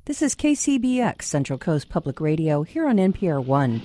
This is KCBX, Central Coast Public Radio, here on NPR One.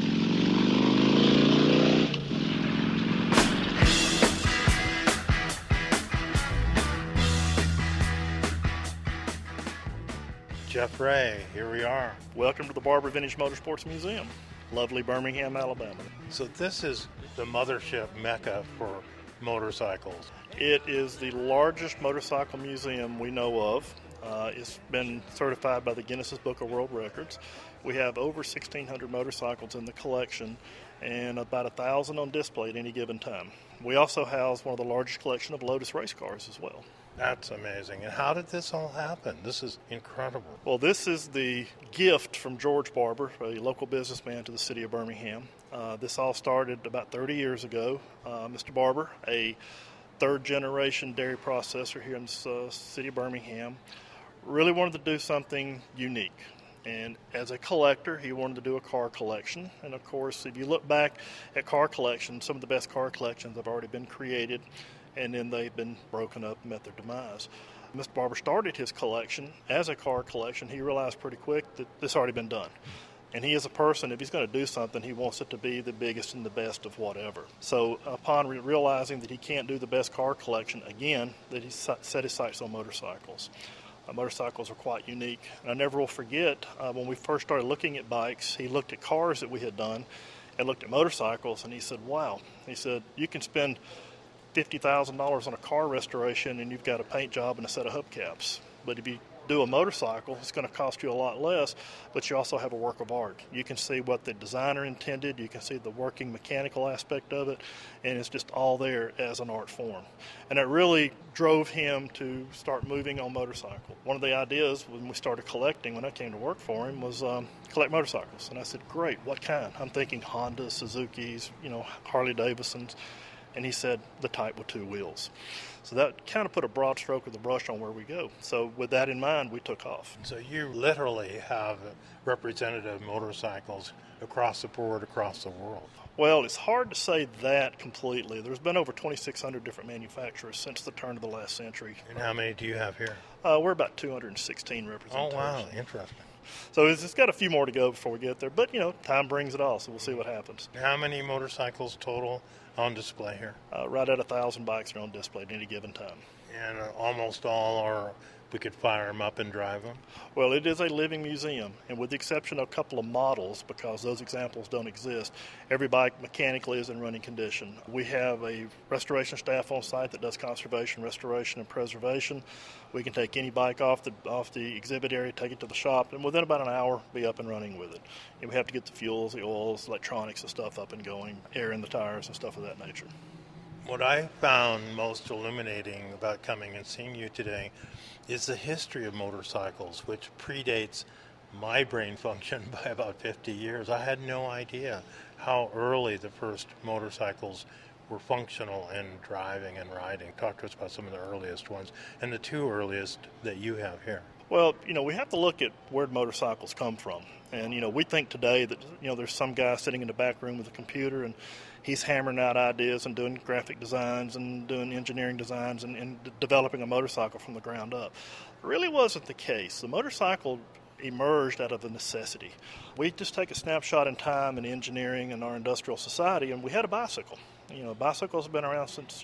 Jeff Ray, here we are. Welcome to the Barber Vintage Motorsports Museum, lovely Birmingham, Alabama. So this is the mothership mecca for motorcycles. It is the largest motorcycle museum we know of. It's been certified by the Guinness Book of World Records. We have over 1,600 motorcycles in the collection and about 1,000 on display at any given time. We also house one of the largest collection of Lotus race cars as well. That's amazing. And how did this all happen? This is incredible. Well, this is the gift from George Barber, a local businessman to the city of Birmingham. This all started about 30 years ago. Mr. Barber, a third-generation dairy processor here in the city of Birmingham, really wanted to do something unique. And as a collector, he wanted to do a car collection. And of course, if you look back at car collections, some of the best car collections have already been created, and then they've been broken up and met their demise. Mr. Barber started his collection as a car collection. He realized pretty quick that this had already been done. And he is a person, if he's going to do something, he wants it to be the biggest and the best of whatever. So upon realizing that he can't do the best car collection again, that he set his sights on motorcycles. Motorcycles are quite unique. And I never will forget, when we first started looking at bikes, he looked at cars that we had done and looked at motorcycles, and he said, wow. He said, you can spend $50,000 on a car restoration and you've got a paint job and a set of hubcaps. But if you do a motorcycle, it's going to cost you a lot less, but you also have a work of art. You can see what the designer intended, you can see the working mechanical aspect of it, and it's just all there as an art form. And it really drove him to start moving on motorcycle. One of the ideas when we started collecting, when I came to work for him, was collect motorcycles. And I said, great, what kind? I'm thinking Honda, Suzuki's, Harley Davidsons. And he said, the type with two wheels. So that kind of put a broad stroke of the brush on where we go. So with that in mind, we took off. So you literally have representative motorcycles across the board, across the world. Well, it's hard to say that completely. There's been over 2,600 different manufacturers since the turn of the last century. And how many do you have here? We're about 216 representatives. Oh, wow, interesting. So it's got a few more to go before we get there. But, time brings it all, so we'll see what happens. How many motorcycles total on display here? Right at 1,000 bikes are on display at any given time. And almost all are, we could fire them up and drive them? Well, it is a living museum, and with the exception of a couple of models, because those examples don't exist, every bike mechanically is in running condition. We have a restoration staff on site that does conservation, restoration, and preservation. We can take any bike off the exhibit area, take it to the shop, and within about an hour, be up and running with it. And we have to get the fuels, the oils, electronics, and stuff up and going, air in the tires, and stuff of that nature. What I found most illuminating about coming and seeing you today is the history of motorcycles, which predates my brain function by about 50 years. I had no idea how early the first motorcycles were functional in driving and riding. Talk to us about some of the earliest ones and the two earliest that you have here. Well, we have to look at where motorcycles come from. And, we think today that, there's some guy sitting in the back room with a computer and he's hammering out ideas and doing graphic designs and doing engineering designs and developing a motorcycle from the ground up. It really wasn't the case. The motorcycle emerged out of a necessity. We just take a snapshot in time in engineering and our industrial society, and we had a bicycle. Bicycles have been around since,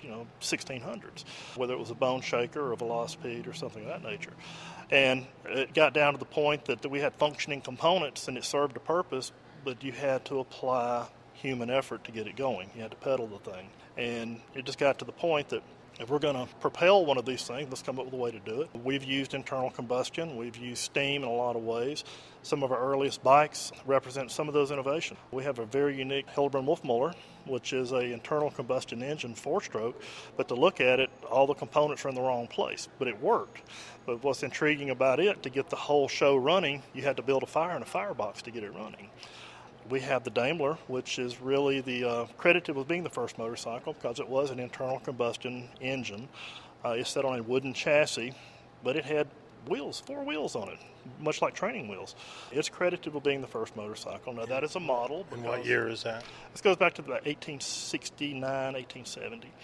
1600s, whether it was a bone shaker or a velocipede or something of that nature. And it got down to the point that we had functioning components and it served a purpose, but you had to apply human effort to get it going. You had to pedal the thing. And it just got to the point that if we're going to propel one of these things, let's come up with a way to do it. We've used internal combustion. We've used steam in a lot of ways. Some of our earliest bikes represent some of those innovations. We have a very unique Hillebrand Wolfmuller, which is an internal combustion engine 4-stroke, but to look at it, all the components are in the wrong place, but it worked. But what's intriguing about it, to get the whole show running, you had to build a fire in a firebox to get it running. We have the Daimler, which is really credited with being the first motorcycle because it was an internal combustion engine. It sat on a wooden chassis, but it had wheels, 4 wheels on it, much like training wheels. It's credited with being the first motorcycle. Now, that is a model. And what year is that? This goes back to about 1869, 1870.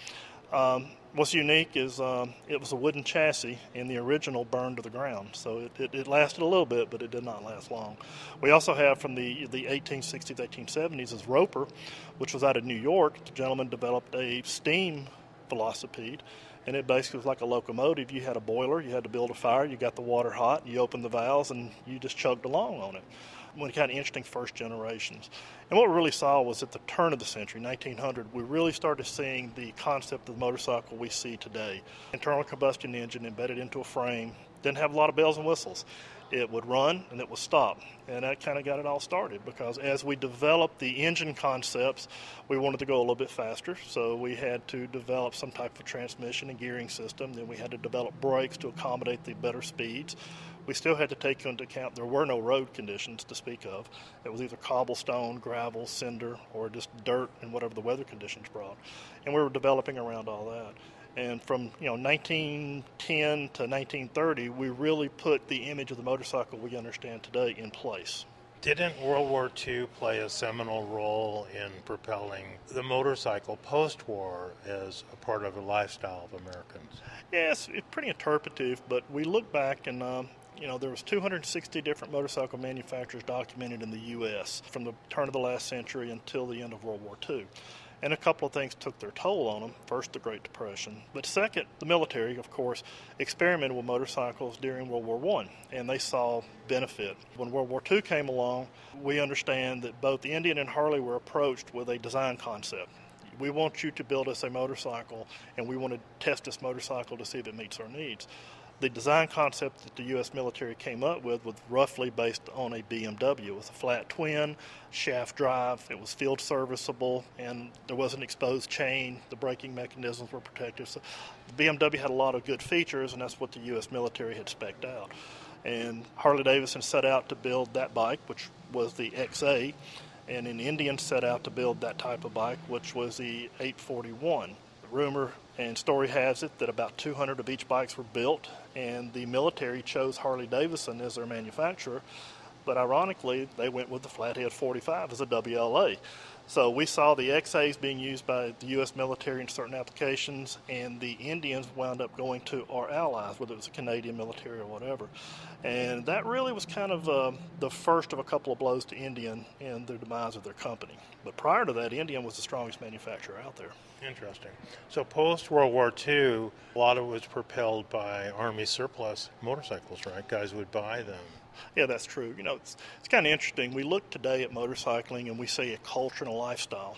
What's unique is it was a wooden chassis, and the original burned to the ground. So it lasted a little bit, but it did not last long. We also have from the 1860s, 1870s is Roper, which was out of New York. The gentleman developed a steam velocipede, and it basically was like a locomotive. You had a boiler, you had to build a fire, you got the water hot, you opened the valves, and you just chugged along on it. One kind of interesting first generations. And what we really saw was at the turn of the century, 1900, we really started seeing the concept of the motorcycle we see today. Internal combustion engine embedded into a frame, didn't have a lot of bells and whistles. It would run and it would stop. And that kind of got it all started because as we developed the engine concepts, we wanted to go a little bit faster. So we had to develop some type of transmission and gearing system. Then we had to develop brakes to accommodate the better speeds. We still had to take into account there were no road conditions to speak of. It was either cobblestone, gravel, cinder, or just dirt and whatever the weather conditions brought. And we were developing around all that. And from 1910 to 1930, we really put the image of the motorcycle we understand today in place. Didn't World War II play a seminal role in propelling the motorcycle post-war as a part of the lifestyle of Americans? Yes, it's pretty interpretive, but we look back and there was 260 different motorcycle manufacturers documented in the U.S. from the turn of the last century until the end of World War II. And a couple of things took their toll on them. First, the Great Depression. But second, the military, of course, experimented with motorcycles during World War I, and they saw benefit. When World War II came along, we understand that both the Indian and Harley were approached with a design concept. We want you to build us a motorcycle, and we want to test this motorcycle to see if it meets our needs. The design concept that the U.S. military came up with was roughly based on a BMW. It was a flat twin, shaft drive, it was field serviceable, and there was an exposed chain. The braking mechanisms were protective. So the BMW had a lot of good features, and that's what the U.S. military had spec'd out. And Harley-Davidson set out to build that bike, which was the XA, and an Indian set out to build that type of bike, which was the 841. Rumor and story has it that about 200 of each bikes were built, and the military chose Harley-Davidson as their manufacturer, but ironically, they went with the Flathead 45 as a WLA. So we saw the XAs being used by the U.S. military in certain applications, and the Indians wound up going to our allies, whether it was a Canadian military or whatever. And that really was kind of the first of a couple of blows to Indian in the demise of their company. But prior to that, Indian was the strongest manufacturer out there. Interesting. So post-World War II, a lot of it was propelled by Army surplus motorcycles, right? Guys would buy them. Yeah, that's true. It's kind of interesting. We look today at motorcycling and we say a culture and a lifestyle,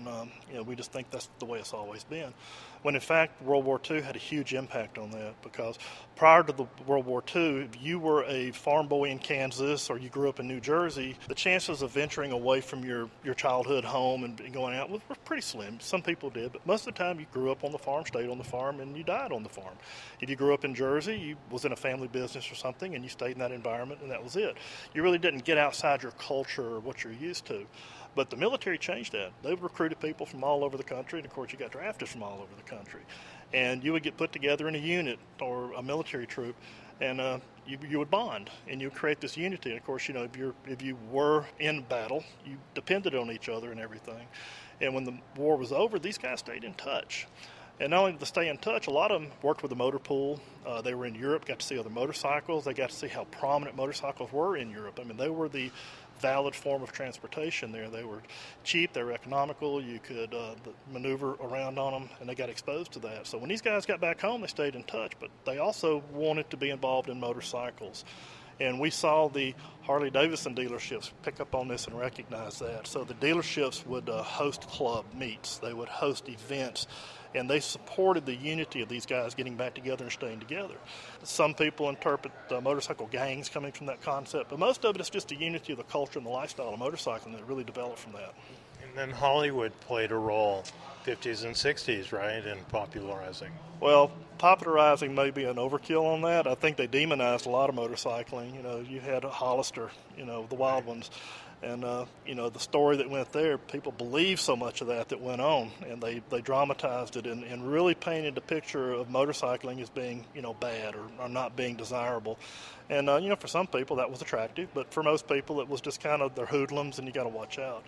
and we just think that's the way it's always been. When in fact, World War II had a huge impact on that because prior to the World War II, if you were a farm boy in Kansas or you grew up in New Jersey, the chances of venturing away from your childhood home and going out were pretty slim. Some people did, but most of the time you grew up on the farm, stayed on the farm, and you died on the farm. If you grew up in Jersey, you was in a family business or something, and you stayed in that environment, and that was it. You really didn't get outside your culture or what you're used to. But the military changed that. They recruited people from all over the country, and of course you got drafted from all over the country. And you would get put together in a unit or a military troop, and you would bond, and you would create this unity. And of course, if you were in battle, you depended on each other and everything. And when the war was over, these guys stayed in touch. And not only did they stay in touch, a lot of them worked with the motor pool. They were in Europe, got to see other motorcycles. They got to see how prominent motorcycles were in Europe. I mean, they were the valid form of transportation there. They were cheap, they were economical, you could maneuver around on them, and they got exposed to that. So when these guys got back home, they stayed in touch, but they also wanted to be involved in motorcycles. And we saw the Harley-Davidson dealerships pick up on this and recognize that. So the dealerships would host club meets, they would host events, and they supported the unity of these guys getting back together and staying together. Some people interpret motorcycle gangs coming from that concept, but most of it is just the unity of the culture and the lifestyle of motorcycling that really developed from that. And then Hollywood played a role, 50s and 60s, right, in popularizing. Well, popularizing may be an overkill on that. I think they demonized a lot of motorcycling. You had a Hollister, the wild ones. And, the story that went there, people believed so much of that went on, and they dramatized it and really painted a picture of motorcycling as being, bad or not being desirable. And, for some people that was attractive, but for most people it was just kind of they're hoodlums and you got to watch out.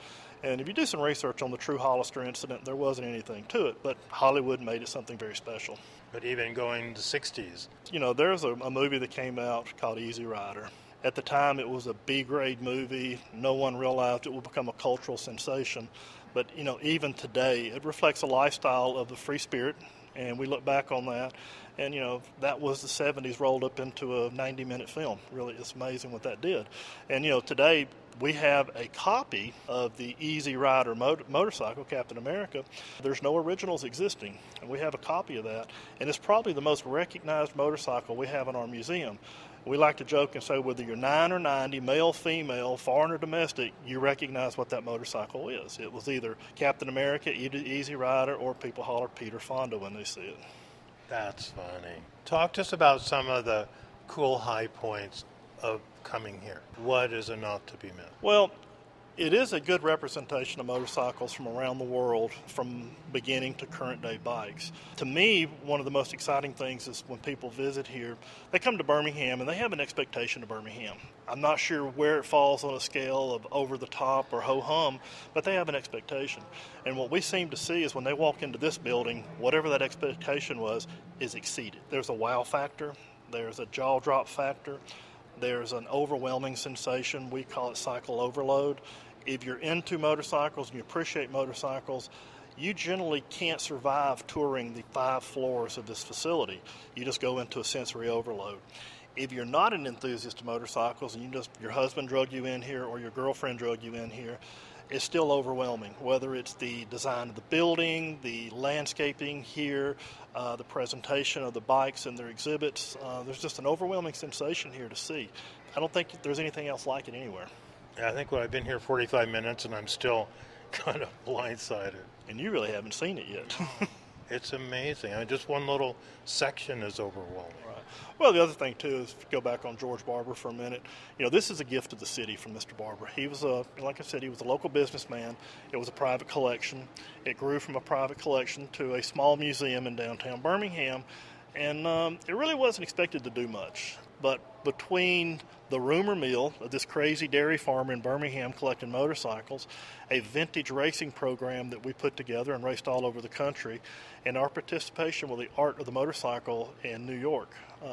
And if you do some research on the True Hollister incident, there wasn't anything to it, but Hollywood made it something very special. But even going to the 60s. You know, there's a movie that came out called Easy Rider. At the time, it was a B-grade movie. No one realized it would become a cultural sensation. But, you know, even today, it reflects a lifestyle of the free spirit, and we look back on that. And, you know, that was the 70s rolled up into a 90-minute film. Really, it's amazing what that did. And, you know, today we have a copy of the Easy Rider motorcycle, Captain America. There's no originals existing, and we have a copy of that. And it's probably the most recognized motorcycle we have in our museum. We like to joke and say whether you're 9 or 90, male, female, foreign or domestic, you recognize what that motorcycle is. It was either Captain America, Easy Rider, or people holler Peter Fonda when they see it. That's funny. Talk to us about some of the cool high points of coming here. What is a not to be missed? Well, it is a good representation of motorcycles from around the world, from beginning to current day bikes. To me, one of the most exciting things is when people visit here, they come to Birmingham and they have an expectation of Birmingham. I'm not sure where it falls on a scale of over the top or ho-hum, but they have an expectation. And what we seem to see is when they walk into this building, whatever that expectation was is exceeded. There's a wow factor, there's a jaw drop factor, there's an overwhelming sensation. We call it cycle overload. If you're into motorcycles and you appreciate motorcycles, you generally can't survive touring the 5 floors of this facility. You just go into a sensory overload. If you're not an enthusiast of motorcycles and your husband drug you in here or your girlfriend drug you in here, it's still overwhelming, whether it's the design of the building, the landscaping here, the presentation of the bikes and their exhibits. There's just an overwhelming sensation here to see. I don't think there's anything else like it anywhere. I think I've been here 45 minutes and I'm still kind of blindsided. And you really haven't seen it yet. It's amazing. Just one little section is overwhelming. Right. Well, the other thing, too, is to go back on George Barber for a minute. You know, this is a gift to the city from Mr. Barber. He was like I said, he was a local businessman. It was a private collection. It grew from a private collection to a small museum in downtown Birmingham. And it really wasn't expected to do much. But between the rumor mill of this crazy dairy farmer in Birmingham collecting motorcycles, a vintage racing program that we put together and raced all over the country, and our participation with the art of the motorcycle in New York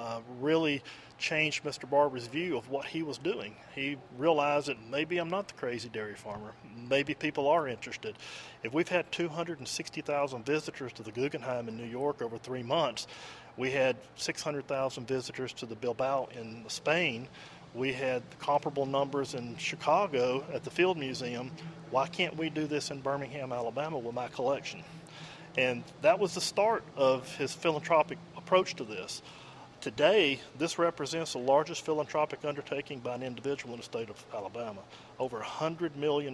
really changed Mr. Barber's view of what he was doing. He realized that maybe I'm not the crazy dairy farmer. Maybe people are interested. If we've had 260,000 visitors to the Guggenheim in New York over 3 months, we had 600,000 visitors to the Bilbao in Spain. We had comparable numbers in Chicago at the Field Museum. Why can't we do this in Birmingham, Alabama with my collection? And that was the start of his philanthropic approach to this. Today, this represents the largest philanthropic undertaking by an individual in the state of Alabama. Over $100 million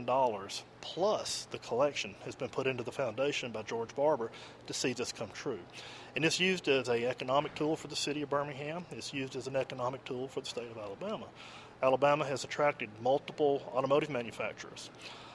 plus the collection has been put into the foundation by George Barber to see this come true. And it's used as an economic tool for the city of Birmingham. It's used as an economic tool for the state of Alabama. Alabama has attracted multiple automotive manufacturers.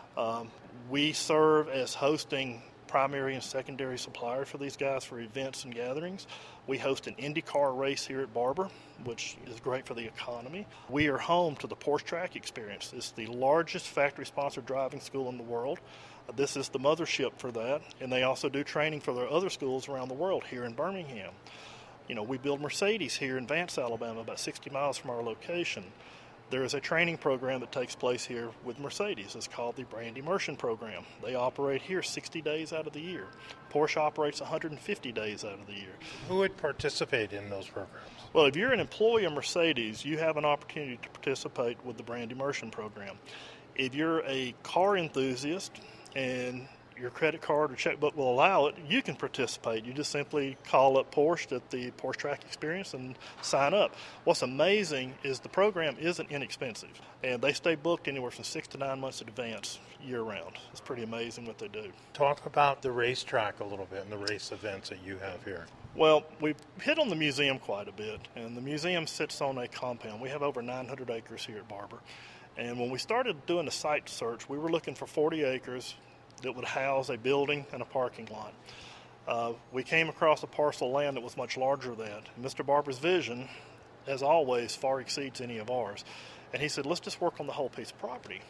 We serve as hosting primary and secondary supplier for these guys for events and gatherings. We host an IndyCar race here at Barber, which is great for the economy. We are home to the Porsche Track Experience. It's the largest factory-sponsored driving school in the world. This is the mothership for that, and they also do training for their other schools around the world here in Birmingham. You know, we build Mercedes here in Vance, Alabama, about 60 miles from our location. There is a training program that takes place here with Mercedes. It's called the Brand Immersion Program. They operate here 60 days out of the year. Porsche operates 150 days out of the year. Who would participate in those programs? Well, if you're an employee of Mercedes, you have an opportunity to participate with the Brand Immersion Program. If you're a car enthusiast and your credit card or checkbook will allow it, you can participate. You just simply call up Porsche at the Porsche Track Experience and sign up. What's amazing is the program isn't inexpensive, and they stay booked anywhere from 6 to 9 months in advance year-round. It's pretty amazing what they do. Talk about the racetrack a little bit and the race events that you have here. Well, we've hit on the museum quite a bit, and the museum sits on a compound. We have over 900 acres here at Barber, and when we started doing the site search, we were looking for 40 acres that would house a building and a parking lot. We came across a parcel of land that was much larger than that. Mr. Barber's vision, as always, far exceeds any of ours. And he said, let's just work on the whole piece of property.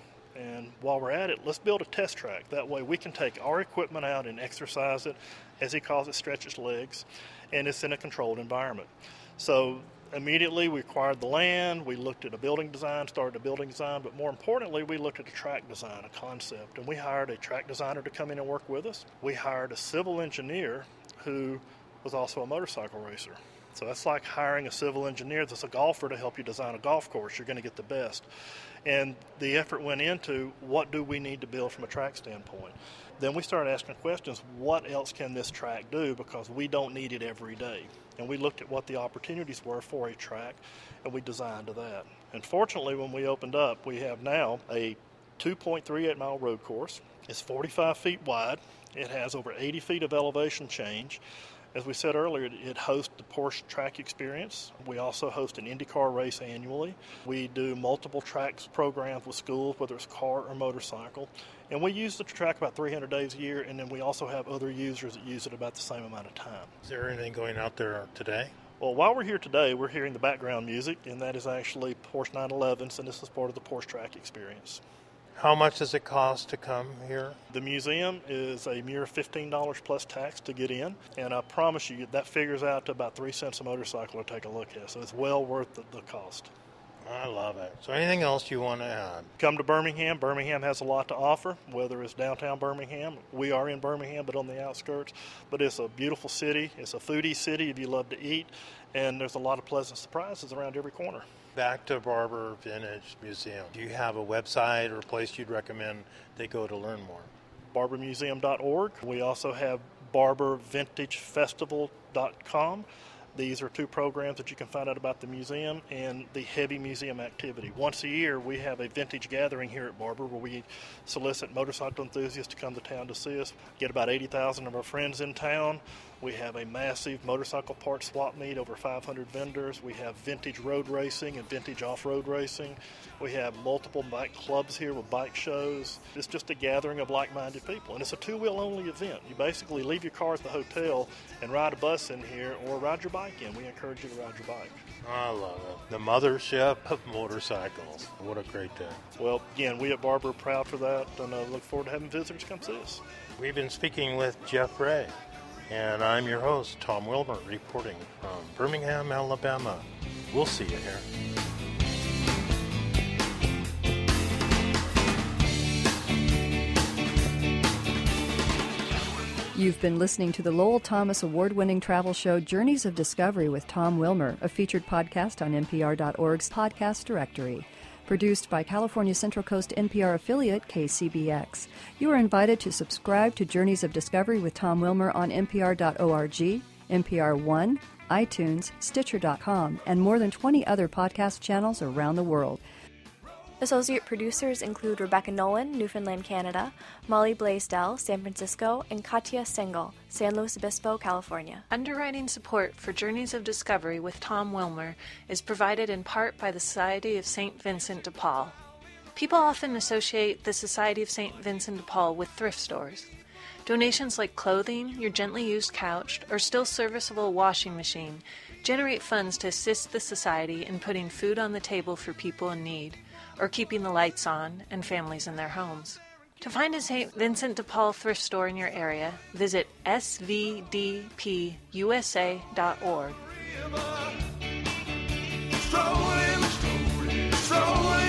And while we're at it, let's build a test track. That way we can take our equipment out and exercise it, as he calls it, stretch its legs, and it's in a controlled environment. So immediately we acquired the land, we looked at a building design, started a building design, but more importantly, we looked at a track design, a concept, and we hired a track designer to come in and work with us. We hired a civil engineer who was also a motorcycle racer. So that's like hiring a civil engineer that's a golfer to help you design a golf course. You're going to get the best. And the effort went into what do we need to build from a track standpoint. Then we started asking questions, what else can this track do, because we don't need it every day. And we looked at what the opportunities were for a track, and we designed to that. And fortunately, when we opened up, we have now a 2.38-mile road course. It's 45 feet wide. It has over 80 feet of elevation change. As we said earlier, it hosts the Porsche Track Experience. We also host an IndyCar race annually. We do multiple tracks programs with schools, whether it's car or motorcycle. And we use the track about 300 days a year, and then we also have other users that use it about the same amount of time. Is there anything going out there today? Well, while we're here today, we're hearing the background music, and that is actually Porsche 911s, and this is part of the Porsche Track Experience. How much does it cost to come here? The museum is a mere $15 plus tax to get in, and I promise you that figures out to about 3 cents a motorcycle to take a look at, so it's well worth the cost. I love it. So anything else you want to add? Come to Birmingham. Birmingham has a lot to offer, whether it's downtown Birmingham. We are in Birmingham, but on the outskirts. But it's a beautiful city. It's a foodie city if you love to eat, and there's a lot of pleasant surprises around every corner. Back to Barber Vintage Museum. Do you have a website or a place you'd recommend they go to learn more? barbermuseum.org. We also have barbervintagefestival.com. These are two programs that you can find out about the museum and the heavy museum activity. Once a year, we have a vintage gathering here at Barber where we solicit motorcycle enthusiasts to come to town to see us. Get about 80,000 of our friends in town. We have a massive motorcycle parts swap meet, over 500 vendors. We have vintage road racing and vintage off-road racing. We have multiple bike clubs here with bike shows. It's just a gathering of like-minded people, and it's a two-wheel only event. You basically leave your car at the hotel and ride a bus in here or ride your bike in. We encourage you to ride your bike. I love it. The mothership of motorcycles. What a great day. Well, again, we at Barber are proud for that, and I look forward to having visitors come see us. We've been speaking with Jeff Ray, and I'm your host, Tom Wilmer, reporting from Birmingham, Alabama. We'll see you here. You've been listening to the Lowell Thomas award-winning travel show Journeys of Discovery with Tom Wilmer, a featured podcast on NPR.org's podcast directory. Produced by California Central Coast NPR affiliate KCBX. You are invited to subscribe to Journeys of Discovery with Tom Wilmer on NPR.org, NPR One, iTunes, Stitcher.com, and more than 20 other podcast channels around the world. Associate producers include Rebecca Nolan, Newfoundland, Canada, Molly Blaisdell, San Francisco, and Katya Sengel, San Luis Obispo, California. Underwriting support for Journeys of Discovery with Tom Wilmer is provided in part by the Society of St. Vincent de Paul. People often associate the Society of St. Vincent de Paul with thrift stores. Donations like clothing, your gently used couch, or still serviceable washing machine generate funds to assist the Society in putting food on the table for people in need, or keeping the lights on and families in their homes. To find a St. Vincent de Paul thrift store in your area, visit svdpusa.org.